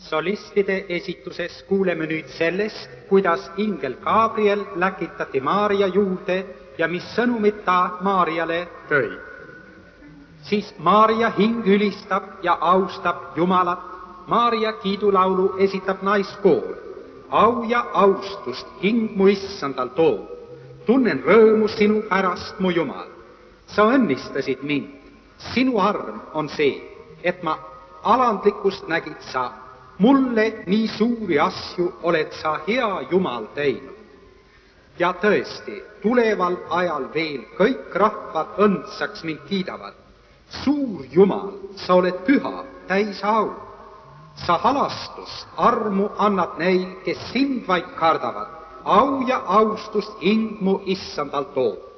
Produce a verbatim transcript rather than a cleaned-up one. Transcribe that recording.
solistide esituses kuuleme nüüd sellest, kuidas ingel Gabriel läkitati Maarja juurde ja mis sõnumit ta Maarjale tõi. Siis Maarja hing ülistab ja austab Jumalat. Maarja kiidulaulu esitab naiskoor. Au ja austust hing mu issandal toob. Tunnen rõõmu sinu pärast, mu Jumal. Sa õnnistasid mind. Sinu arm on see, et ma alandlikkust nägid sa. Mulle nii suuri asju oled sa, hea Jumal, teinud. Ja tõesti, tuleval ajal veel kõik rahvad õndsaks mind kiidavad. Suur Jumal, sa oled püha, täis au. Sa halastus, armu annad neil, kes sind vaid kardavad. Au ja austust hing mu issandal toob.